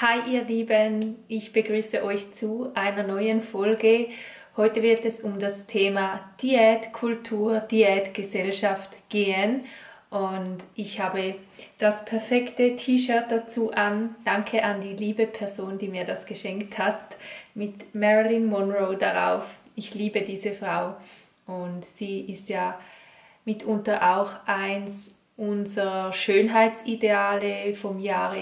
Hi ihr Lieben, ich begrüße euch zu einer neuen Folge. Heute wird es um das Thema Diätkultur, Diätgesellschaft gehen und ich habe das perfekte T-Shirt dazu an. Danke an die liebe Person, die mir das geschenkt hat, mit Marilyn Monroe darauf. Ich liebe diese Frau und sie ist ja mitunter auch eins unser Schönheitsideale vom Jahre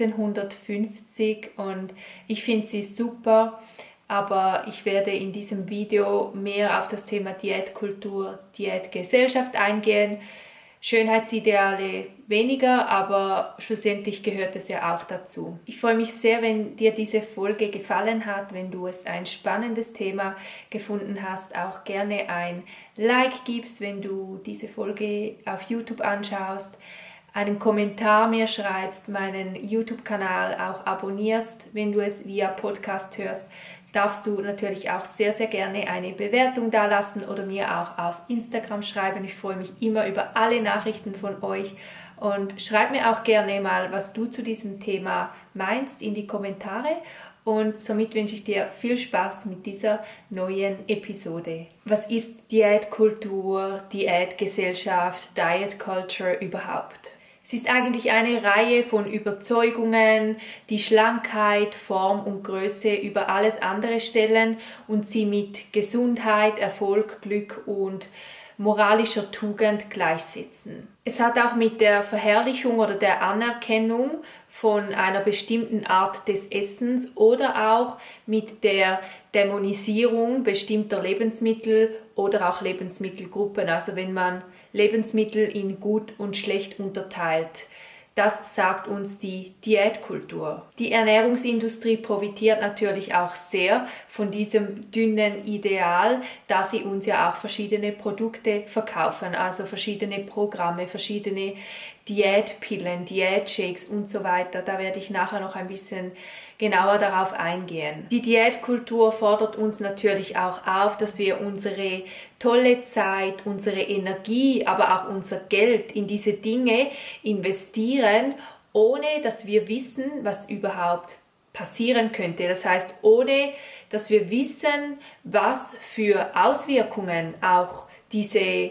1950 und ich finde sie super, aber ich werde in diesem Video mehr auf das Thema Diätkultur, Diätgesellschaft eingehen. Schönheitsideale weniger, aber schlussendlich gehört es ja auch dazu. Ich freue mich sehr, wenn dir diese Folge gefallen hat, wenn du es ein spannendes Thema gefunden hast, auch gerne ein Like gibst, wenn du diese Folge auf YouTube anschaust, einen Kommentar mir schreibst, meinen YouTube-Kanal auch abonnierst, wenn du es via Podcast hörst. Darfst du natürlich auch sehr, sehr gerne eine Bewertung dalassen oder mir auch auf Instagram schreiben. Ich freue mich immer über alle Nachrichten von euch und schreib mir auch gerne mal, was du zu diesem Thema meinst in die Kommentare und somit wünsche ich dir viel Spaß mit dieser neuen Episode. Was ist Diätkultur, Diätgesellschaft, Diet Culture überhaupt? Es ist eigentlich eine Reihe von Überzeugungen, die Schlankheit, Form und Größe über alles andere stellen und sie mit Gesundheit, Erfolg, Glück und moralischer Tugend gleichsetzen. Es hat auch mit der Verherrlichung oder der Anerkennung von einer bestimmten Art des Essens oder auch mit der Dämonisierung bestimmter Lebensmittel oder auch Lebensmittelgruppen. Also wenn man Lebensmittel in gut und schlecht unterteilt. Das sagt uns die Diätkultur. Die Ernährungsindustrie profitiert natürlich auch sehr von diesem dünnen Ideal, da sie uns ja auch verschiedene Produkte verkaufen, also verschiedene Programme, verschiedene Diätpillen, Diätshakes und so weiter. Da werde ich nachher noch ein bisschen genauer darauf eingehen. Die Diätkultur fordert uns natürlich auch auf, dass wir unsere tolle Zeit, unsere Energie, aber auch unser Geld in diese Dinge investieren, ohne dass wir wissen, was überhaupt passieren könnte. Das heißt, ohne dass wir wissen, was für Auswirkungen auch diese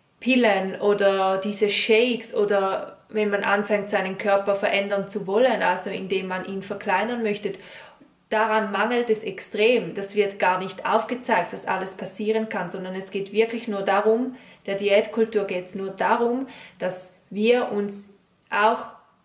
Pillen oder diese Shakes oder wenn man anfängt, seinen Körper verändern zu wollen, also indem man ihn verkleinern möchte, daran mangelt es extrem. Das wird gar nicht aufgezeigt, was alles passieren kann, sondern es geht wirklich nur darum, der Diätkultur geht es nur darum, dass wir uns auch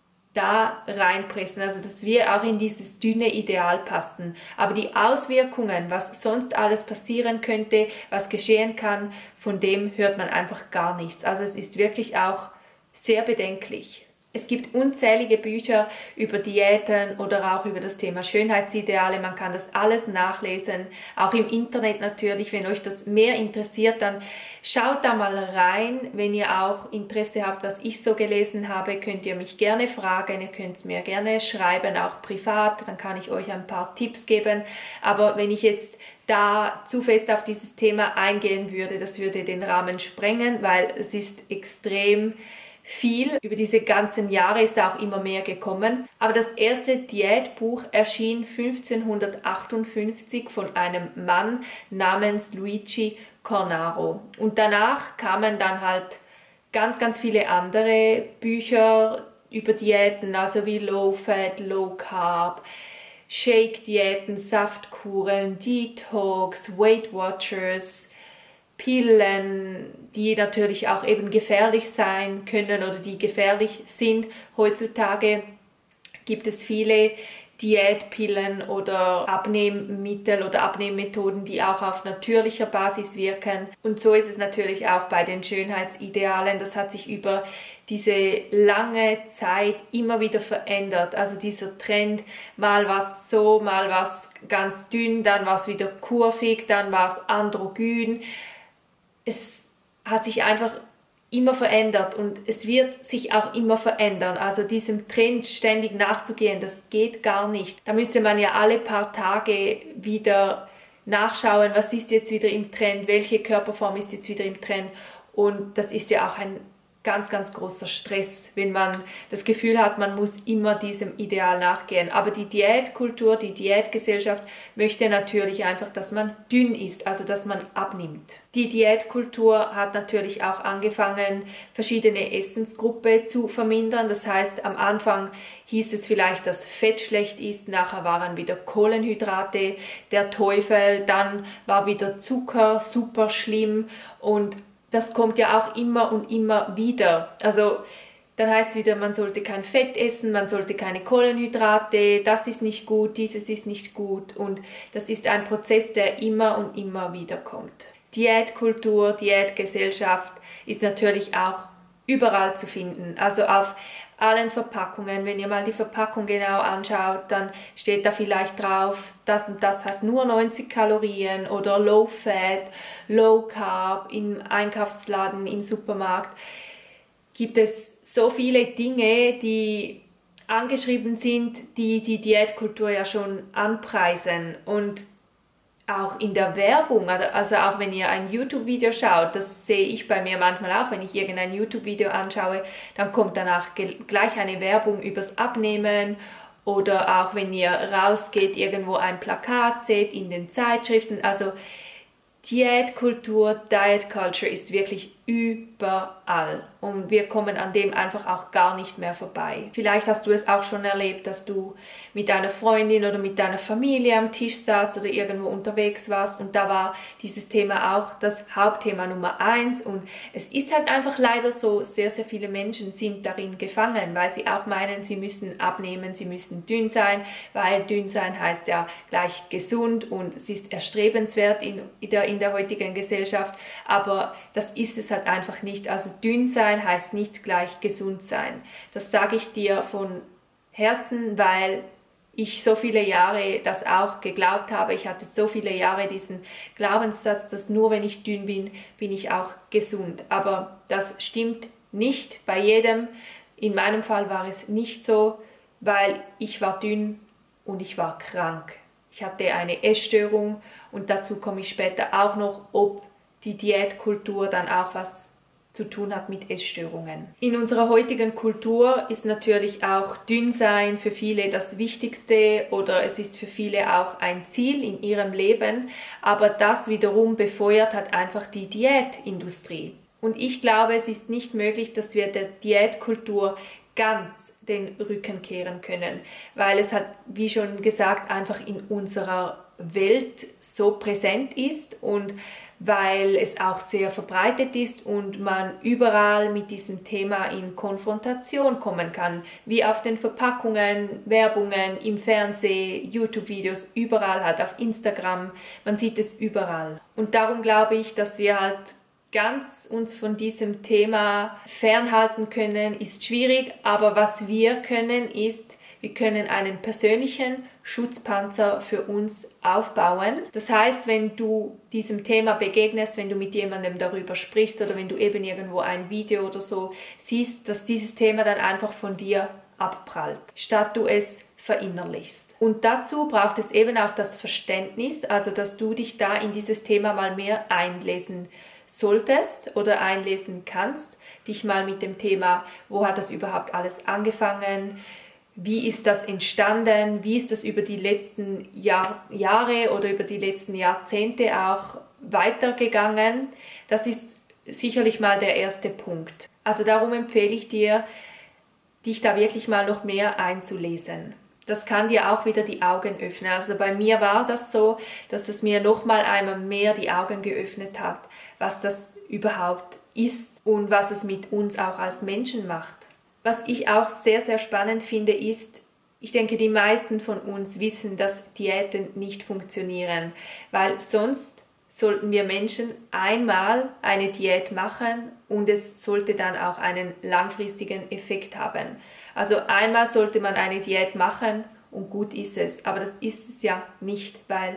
da reinpressen, also dass wir auch in dieses dünne Ideal passen. Aber die Auswirkungen, was sonst alles passieren könnte, was geschehen kann, von dem hört man einfach gar nichts. Also es ist wirklich auch sehr bedenklich. Es gibt unzählige Bücher über Diäten oder auch über das Thema Schönheitsideale. Man kann das alles nachlesen, auch im Internet natürlich. Wenn euch das mehr interessiert, dann schaut da mal rein. Wenn ihr auch Interesse habt, was ich so gelesen habe, könnt ihr mich gerne fragen. Ihr könnt es mir gerne schreiben, auch privat. Dann kann ich euch ein paar Tipps geben. Aber wenn ich jetzt da zu fest auf dieses Thema eingehen würde, das würde den Rahmen sprengen, weil es ist extrem viel. Über diese ganzen Jahre ist da auch immer mehr gekommen. Aber das erste Diätbuch erschien 1558 von einem Mann namens Luigi Cornaro. Und danach kamen dann halt ganz, ganz viele andere Bücher über Diäten, also wie Low Fat, Low Carb, Shake-Diäten, Saftkuren, Detox, Weight Watchers, Pillen, die natürlich auch eben gefährlich sein können oder die gefährlich sind. Heutzutage gibt es viele Diätpillen oder Abnehmmittel oder Abnehmmethoden, die auch auf natürlicher Basis wirken. Und so ist es natürlich auch bei den Schönheitsidealen. Das hat sich über diese lange Zeit immer wieder verändert. Also dieser Trend, mal was so, mal was ganz dünn, dann war es wieder kurvig, dann war es androgyn. Es hat sich einfach immer verändert und es wird sich auch immer verändern. Also diesem Trend ständig nachzugehen, das geht gar nicht. Da müsste man ja alle paar Tage wieder nachschauen, was ist jetzt wieder im Trend, welche Körperform ist jetzt wieder im Trend. Und das ist ja auch ein ganz, ganz großer Stress, wenn man das Gefühl hat, man muss immer diesem Ideal nachgehen. Aber die Diätkultur, die Diätgesellschaft möchte natürlich einfach, dass man dünn ist, also dass man abnimmt. Die Diätkultur hat natürlich auch angefangen, verschiedene Essensgruppen zu vermindern. Das heißt, am Anfang hieß es vielleicht, dass Fett schlecht ist, nachher waren wieder Kohlenhydrate der Teufel, dann war wieder Zucker super schlimm und das kommt ja auch immer und immer wieder. Also dann heißt es wieder, man sollte kein Fett essen, man sollte keine Kohlenhydrate, das ist nicht gut, dieses ist nicht gut. Und das ist ein Prozess, der immer und immer wieder kommt. Diätkultur, Diätgesellschaft ist natürlich auch überall zu finden. Also auf allen Verpackungen, wenn ihr mal die Verpackung genau anschaut, dann steht da vielleicht drauf, das und das hat nur 90 Kalorien oder Low Fat, Low Carb. Im Einkaufsladen, im Supermarkt gibt es so viele Dinge, die angeschrieben sind, die die Diätkultur ja schon anpreisen. Und auch in der Werbung, also auch wenn ihr ein YouTube-Video schaut, das sehe ich bei mir manchmal auch, wenn ich irgendein YouTube-Video anschaue, dann kommt danach gleich eine Werbung übers Abnehmen oder auch wenn ihr rausgeht, irgendwo ein Plakat seht in den Zeitschriften. Also Diätkultur, Diet Culture ist wirklich überall und wir kommen an dem einfach auch gar nicht mehr vorbei. Vielleicht hast du es auch schon erlebt, dass du mit deiner Freundin oder mit deiner Familie am Tisch saßt oder irgendwo unterwegs warst und da war dieses Thema auch das Hauptthema Nummer 1 und es ist halt einfach leider so, sehr, sehr viele Menschen sind darin gefangen, weil sie auch meinen, sie müssen abnehmen, sie müssen dünn sein, weil dünn sein heißt ja gleich gesund und es ist erstrebenswert in der heutigen Gesellschaft, aber das ist es halt einfach nicht. Also dünn sein heißt nicht gleich gesund sein. Das sage ich dir von Herzen, weil ich so viele Jahre das auch geglaubt habe. Ich hatte so viele Jahre diesen Glaubenssatz, dass nur wenn ich dünn bin, bin ich auch gesund. Aber das stimmt nicht bei jedem. In meinem Fall war es nicht so, weil ich war dünn und ich war krank. Ich hatte eine Essstörung und dazu komme ich später auch noch, ob die Diätkultur dann auch was zu tun hat mit Essstörungen. In unserer heutigen Kultur ist natürlich auch Dünnsein für viele das Wichtigste oder es ist für viele auch ein Ziel in ihrem Leben, aber das wiederum befeuert hat einfach die Diätindustrie. Und ich glaube, es ist nicht möglich, dass wir der Diätkultur ganz den Rücken kehren können, weil es hat, wie schon gesagt, einfach in unserer Welt so präsent ist und weil es auch sehr verbreitet ist und man überall mit diesem Thema in Konfrontation kommen kann, wie auf den Verpackungen, Werbungen, im Fernsehen, YouTube-Videos, überall halt auf Instagram, man sieht es überall. Und darum glaube ich, dass wir halt ganz uns von diesem Thema fernhalten können, ist schwierig, aber was wir können ist, wir können einen persönlichen Schutzpanzer für uns aufbauen. Das heißt, wenn du diesem Thema begegnest, wenn du mit jemandem darüber sprichst oder wenn du eben irgendwo ein Video oder so siehst, dass dieses Thema dann einfach von dir abprallt, statt du es verinnerlichst. Und dazu braucht es eben auch das Verständnis, also dass du dich da in dieses Thema mal mehr einlesen solltest oder einlesen kannst, dich mal mit dem Thema, wo hat das überhaupt alles angefangen, wie ist das entstanden, wie ist das über die letzten Jahre oder über die letzten Jahrzehnte auch weitergegangen. Das ist sicherlich mal der erste Punkt. Also darum empfehle ich dir, dich da wirklich mal noch mehr einzulesen. Das kann dir auch wieder die Augen öffnen. Also bei mir war das so, dass das mir noch mal einmal mehr die Augen geöffnet hat, was das überhaupt ist und was es mit uns auch als Menschen macht. Was ich auch sehr, sehr spannend finde, ist, ich denke, die meisten von uns wissen, dass Diäten nicht funktionieren, weil sonst sollten wir Menschen einmal eine Diät machen und es sollte dann auch einen langfristigen Effekt haben. Also einmal sollte man eine Diät machen und gut ist es, aber das ist es ja nicht, weil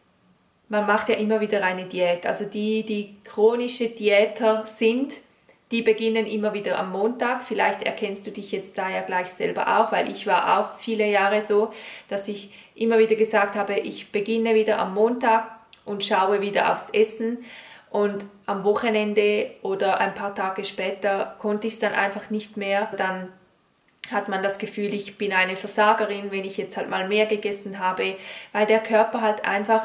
man macht ja immer wieder eine Diät. Also die chronische Diäter sind, die beginnen immer wieder am Montag. Vielleicht erkennst du dich jetzt da ja gleich selber auch, weil ich war auch viele Jahre so, dass ich immer wieder gesagt habe, ich beginne wieder am Montag und schaue wieder aufs Essen. und am Wochenende oder ein paar Tage später konnte ich es dann einfach nicht mehr. Dann hat man das Gefühl, ich bin eine Versagerin, wenn ich jetzt halt mal mehr gegessen habe, weil der Körper halt einfach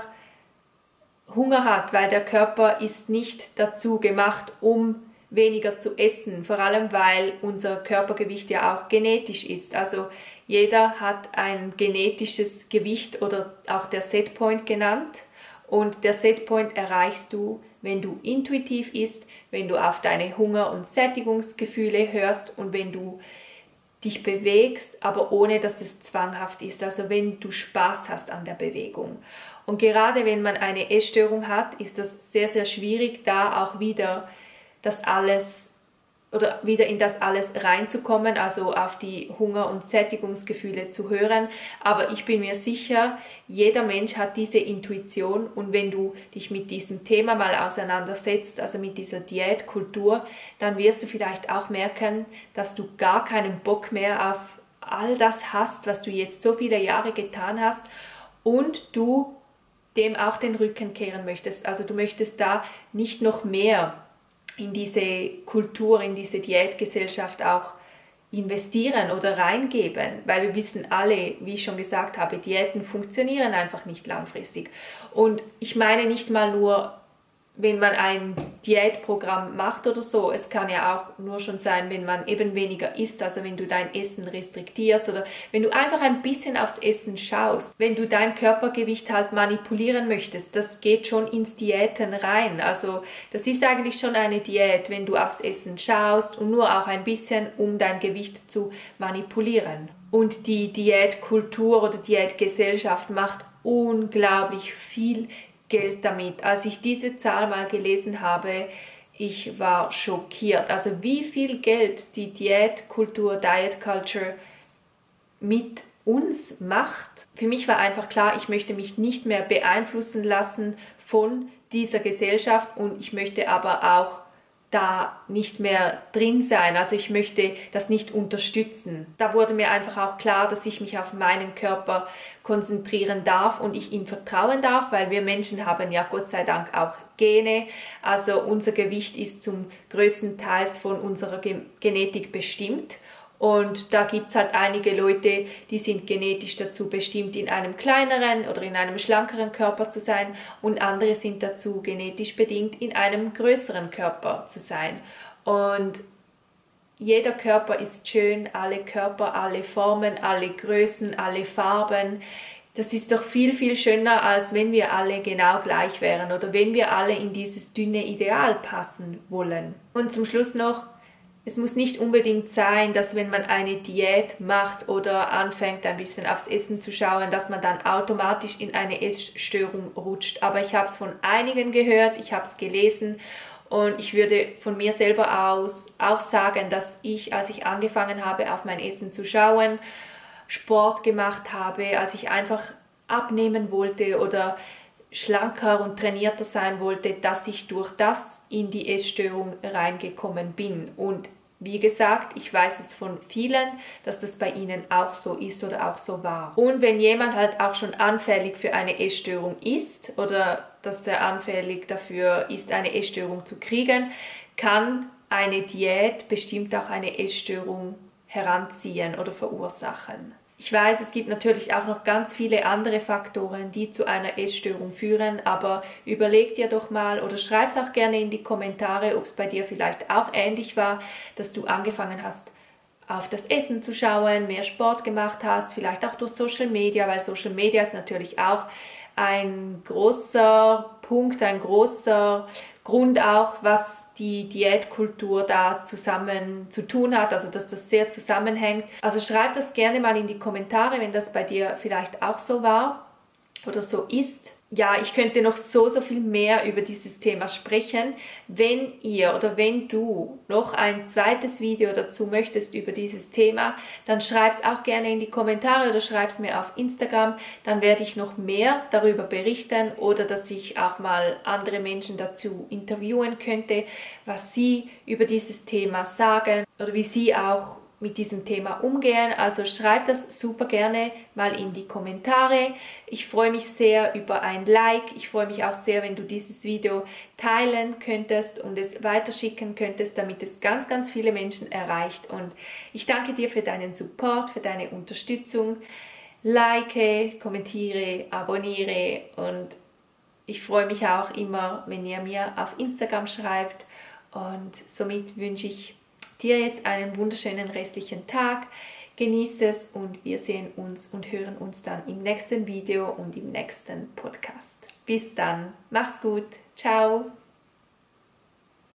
Hunger hat, weil der Körper ist nicht dazu gemacht, um weniger zu essen, vor allem weil unser Körpergewicht ja auch genetisch ist. Also jeder hat ein genetisches Gewicht oder auch der Setpoint genannt, und der Setpoint erreichst du, wenn du intuitiv isst, wenn du auf deine Hunger- und Sättigungsgefühle hörst und wenn du dich bewegst, aber ohne dass es zwanghaft ist, also wenn du Spaß hast an der Bewegung. Und gerade wenn man eine Essstörung hat, ist das sehr, sehr schwierig, da auch wieder das alles oder wieder in das alles reinzukommen, also auf die Hunger- und Sättigungsgefühle zu hören. Aber ich bin mir sicher, jeder Mensch hat diese Intuition, und wenn du dich mit diesem Thema mal auseinandersetzt, also mit dieser Diätkultur, dann wirst du vielleicht auch merken, dass du gar keinen Bock mehr auf all das hast, was du jetzt so viele Jahre getan hast, und du dem auch den Rücken kehren möchtest. Also du möchtest da nicht noch mehr in diese Kultur, in diese Diätgesellschaft auch investieren oder reingeben, weil wir wissen alle, wie ich schon gesagt habe, Diäten funktionieren einfach nicht langfristig. Und ich meine nicht mal nur, wenn man ein Diätprogramm macht oder so, es kann ja auch nur schon sein, wenn man eben weniger isst, also wenn du dein Essen restriktierst oder wenn du einfach ein bisschen aufs Essen schaust, wenn du dein Körpergewicht halt manipulieren möchtest, das geht schon ins Diäten rein. Also das ist eigentlich schon eine Diät, wenn du aufs Essen schaust und nur auch ein bisschen, um dein Gewicht zu manipulieren. Und die Diätkultur oder Diätgesellschaft macht unglaublich viel Geld damit. Als ich diese Zahl mal gelesen habe, ich war schockiert. Also wie viel Geld die Diätkultur, Diet Culture mit uns macht. Für mich war einfach klar, ich möchte mich nicht mehr beeinflussen lassen von dieser Gesellschaft, und ich möchte aber auch da nicht mehr drin sein. Also ich möchte das nicht unterstützen. Da wurde mir einfach auch klar, dass ich mich auf meinen Körper konzentrieren darf und ich ihm vertrauen darf, weil wir Menschen haben ja Gott sei Dank auch Gene. Also unser Gewicht ist zum größten Teil von unserer Genetik bestimmt. Und da gibt es halt einige Leute, die sind genetisch dazu bestimmt, in einem kleineren oder in einem schlankeren Körper zu sein, und andere sind dazu genetisch bedingt, in einem größeren Körper zu sein. Und jeder Körper ist schön, alle Körper, alle Formen, alle Größen, alle Farben. Das ist doch viel, viel schöner, als wenn wir alle genau gleich wären oder wenn wir alle in dieses dünne Ideal passen wollen. Und zum Schluss noch: Es muss nicht unbedingt sein, dass wenn man eine Diät macht oder anfängt, ein bisschen aufs Essen zu schauen, dass man dann automatisch in eine Essstörung rutscht. Aber ich habe es von einigen gehört, ich habe es gelesen, und ich würde von mir selber aus auch sagen, dass ich, als ich angefangen habe, auf mein Essen zu schauen, Sport gemacht habe, als ich einfach abnehmen wollte oder schlanker und trainierter sein wollte, dass ich durch das in die Essstörung reingekommen bin. Und wie gesagt, ich weiß es von vielen, dass das bei ihnen auch so ist oder auch so war. Und wenn jemand halt auch schon anfällig für eine Essstörung ist oder dass er anfällig dafür ist, eine Essstörung zu kriegen, kann eine Diät bestimmt auch eine Essstörung heranziehen oder verursachen. Ich weiß, es gibt natürlich auch noch ganz viele andere Faktoren, die zu einer Essstörung führen, aber überleg dir doch mal oder schreib es auch gerne in die Kommentare, ob es bei dir vielleicht auch ähnlich war, dass du angefangen hast, auf das Essen zu schauen, mehr Sport gemacht hast, vielleicht auch durch Social Media, weil Social Media ist natürlich auch ein großer Punkt, ein großer Grund auch, was die Diätkultur da zusammen zu tun hat, also dass das sehr zusammenhängt. Also schreib das gerne mal in die Kommentare, wenn das bei dir vielleicht auch so war oder so ist. Ja, ich könnte noch so viel mehr über dieses Thema sprechen. Wenn ihr oder wenn du noch ein zweites Video dazu möchtest über dieses Thema, dann schreib es auch gerne in die Kommentare oder schreib es mir auf Instagram. Dann werde ich noch mehr darüber berichten oder dass ich auch mal andere Menschen dazu interviewen könnte, was sie über dieses Thema sagen oder wie sie auch mit diesem Thema umgehen. Also schreib das super gerne mal in die Kommentare. Ich freue mich sehr über ein Like. Ich freue mich auch sehr, wenn du dieses Video teilen könntest und es weiterschicken könntest, damit es ganz, ganz viele Menschen erreicht. Und ich danke dir für deinen Support, für deine Unterstützung. Like, kommentiere, abonniere und ich freue mich auch immer, wenn ihr mir auf Instagram schreibt. Und somit wünsche ich dir jetzt einen wunderschönen restlichen Tag. Genieße es und wir sehen uns und hören uns dann im nächsten Video und im nächsten Podcast. Bis dann. Mach's gut. Ciao.